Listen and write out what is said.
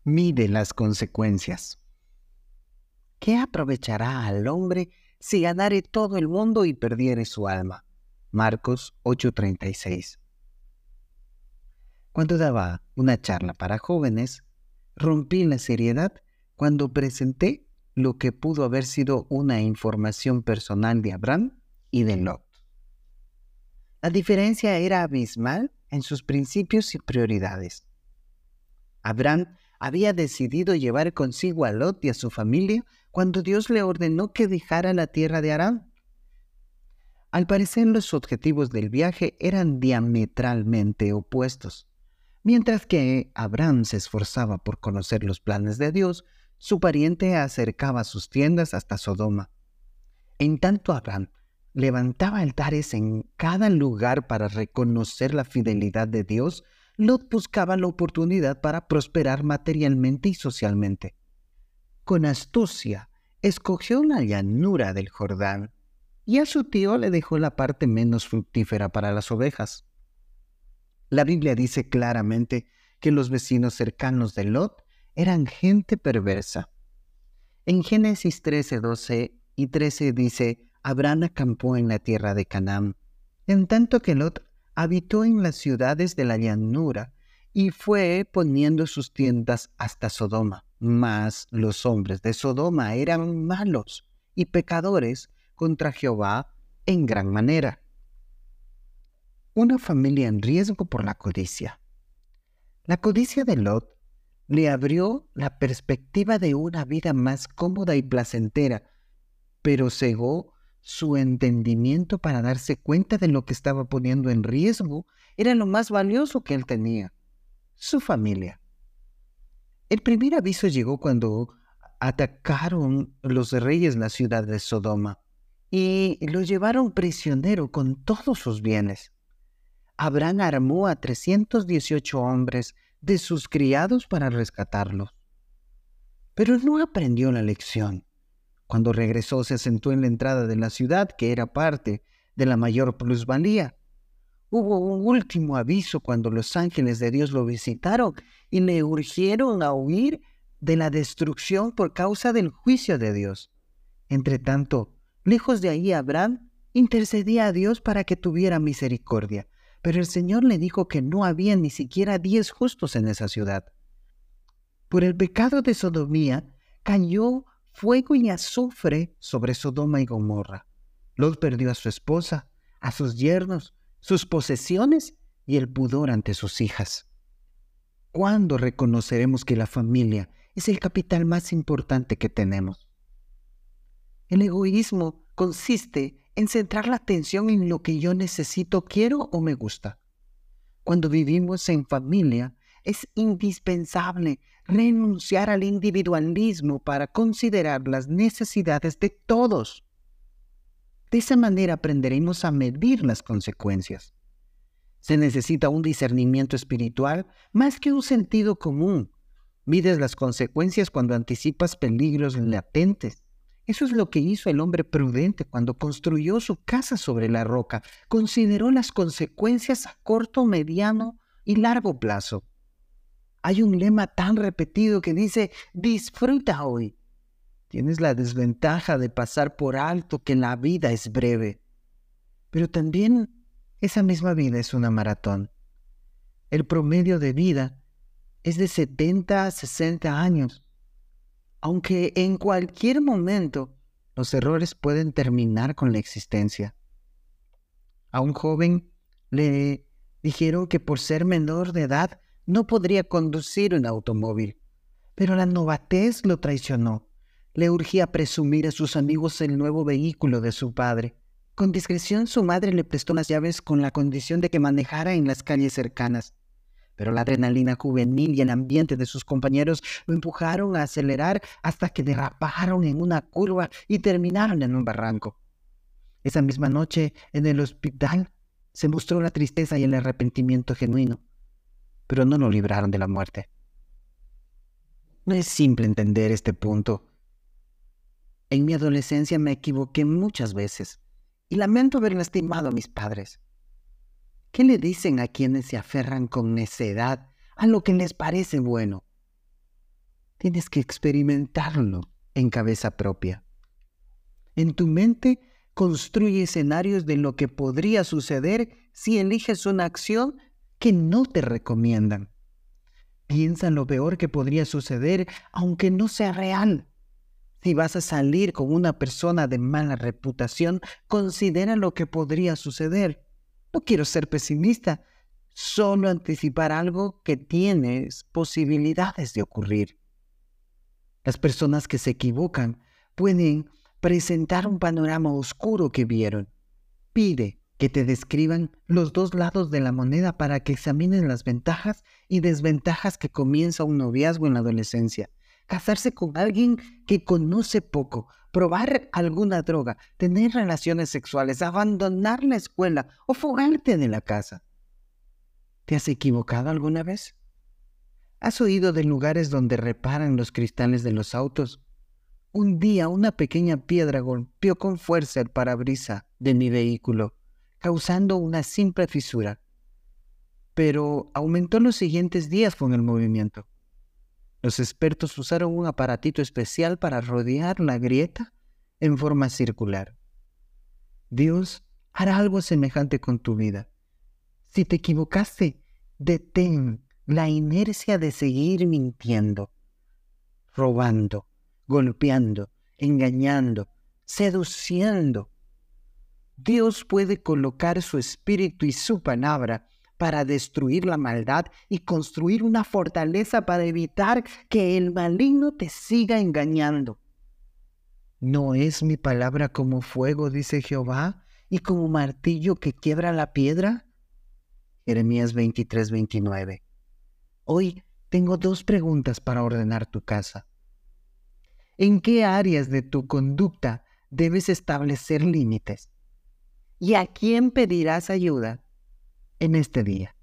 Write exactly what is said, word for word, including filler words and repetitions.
Mide las consecuencias. ¿Qué aprovechará al hombre si ganare todo el mundo y perdiere su alma? Marcos ocho treinta y seis. Cuando daba una charla para jóvenes, rompí la seriedad cuando presenté lo que pudo haber sido una información personal de Abraham y de Lot. La diferencia era abismal en sus principios y prioridades. Abraham había decidido llevar consigo a Lot y a su familia cuando Dios le ordenó que dejara la tierra de Harán. Al parecer, los objetivos del viaje eran diametralmente opuestos. Mientras que Abraham se esforzaba por conocer los planes de Dios, su pariente acercaba sus tiendas hasta Sodoma. En tanto, Abraham levantaba altares en cada lugar para reconocer la fidelidad de Dios, Lot buscaba la oportunidad para prosperar materialmente y socialmente. Con astucia, escogió la llanura del Jordán y a su tío le dejó la parte menos fructífera para las ovejas. La Biblia dice claramente que los vecinos cercanos de Lot eran gente perversa. En Génesis trece, doce y trece dice: Abraham acampó en la tierra de Canaán, en tanto que Lot habitó en las ciudades de la llanura y fue poniendo sus tiendas hasta Sodoma. Mas los hombres de Sodoma eran malos y pecadores contra Jehová en gran manera. Una familia en riesgo por la codicia. La codicia de Lot le abrió la perspectiva de una vida más cómoda y placentera, pero cegó su entendimiento para darse cuenta de lo que estaba poniendo en riesgo era lo más valioso que él tenía: su familia. El primer aviso llegó cuando atacaron los reyes la ciudad de Sodoma y lo llevaron prisionero con todos sus bienes. Abraham armó a trescientos dieciocho hombres de sus criados para rescatarlos. Pero no aprendió la lección. Cuando regresó, se sentó en la entrada de la ciudad, que era parte de la mayor plusvalía. Hubo un último aviso cuando los ángeles de Dios lo visitaron y le urgieron a huir de la destrucción por causa del juicio de Dios. Entretanto, lejos de ahí, Abraham intercedía a Dios para que tuviera misericordia, pero el Señor le dijo que no había ni siquiera diez justos en esa ciudad. Por el pecado de sodomía, cayó fuego y azufre sobre Sodoma y Gomorra. Lot perdió a su esposa, a sus yernos, sus posesiones y el pudor ante sus hijas. ¿Cuándo reconoceremos que la familia es el capital más importante que tenemos? El egoísmo consiste en centrar la atención en lo que yo necesito, quiero o me gusta. Cuando vivimos en familia, es indispensable renunciar al individualismo para considerar las necesidades de todos. De esa manera aprenderemos a medir las consecuencias. Se necesita un discernimiento espiritual más que un sentido común. Mides las consecuencias cuando anticipas peligros latentes. Eso es lo que hizo el hombre prudente cuando construyó su casa sobre la roca. Consideró las consecuencias a corto, mediano y largo plazo. Hay un lema tan repetido que dice: disfruta hoy. Tienes la desventaja de pasar por alto que la vida es breve. Pero también esa misma vida es una maratón. El promedio de vida es de setenta a sesenta años. Aunque en cualquier momento los errores pueden terminar con la existencia. A un joven le dijeron que por ser menor de edad no podría conducir un automóvil, pero la novatez lo traicionó. Le urgía presumir a sus amigos el nuevo vehículo de su padre. Con discreción, su madre le prestó las llaves con la condición de que manejara en las calles cercanas. Pero la adrenalina juvenil y el ambiente de sus compañeros lo empujaron a acelerar hasta que derraparon en una curva y terminaron en un barranco. Esa misma noche, en el hospital, se mostró la tristeza y el arrepentimiento genuino, pero no lo libraron de la muerte. No es simple entender este punto. En mi adolescencia me equivoqué muchas veces y lamento haber lastimado a mis padres. ¿Qué le dicen a quienes se aferran con necedad a lo que les parece bueno? tienes que experimentarlo en cabeza propia. En tu mente, construye escenarios de lo que podría suceder si eliges una acción que no te recomiendan. Piensa en lo peor que podría suceder, aunque no sea real. Si vas a salir con una persona de mala reputación, considera lo que podría suceder. No quiero ser pesimista, solo anticipar algo que tienes posibilidades de ocurrir. Las personas que se equivocan pueden presentar un panorama oscuro que vieron. Pide que te describan los dos lados de la moneda para que examinen las ventajas y desventajas que comienza un noviazgo en la adolescencia. Casarse con alguien que conoce poco, probar alguna droga, tener relaciones sexuales, abandonar la escuela o fugarte de la casa. ¿Te has equivocado alguna vez? ¿Has oído de lugares donde reparan los cristales de los autos? Un día una pequeña piedra golpeó con fuerza el parabrisas de mi vehículo, causando una simple fisura. Pero aumentó los siguientes días con el movimiento. Los expertos usaron un aparatito especial para rodear la grieta en forma circular. Dios hará algo semejante con tu vida. Si te equivocaste, detén la inercia de seguir mintiendo, robando, golpeando, engañando, seduciendo. Dios puede colocar su espíritu y su palabra para destruir la maldad y construir una fortaleza para evitar que el maligno te siga engañando. ¿No es mi palabra como fuego, dice Jehová, y como martillo que quiebra la piedra? Jeremías veintitrés, veintinueve. Hoy tengo dos preguntas para ordenar tu casa. ¿En qué áreas de tu conducta debes establecer límites? ¿Y a quién pedirás ayuda en este día?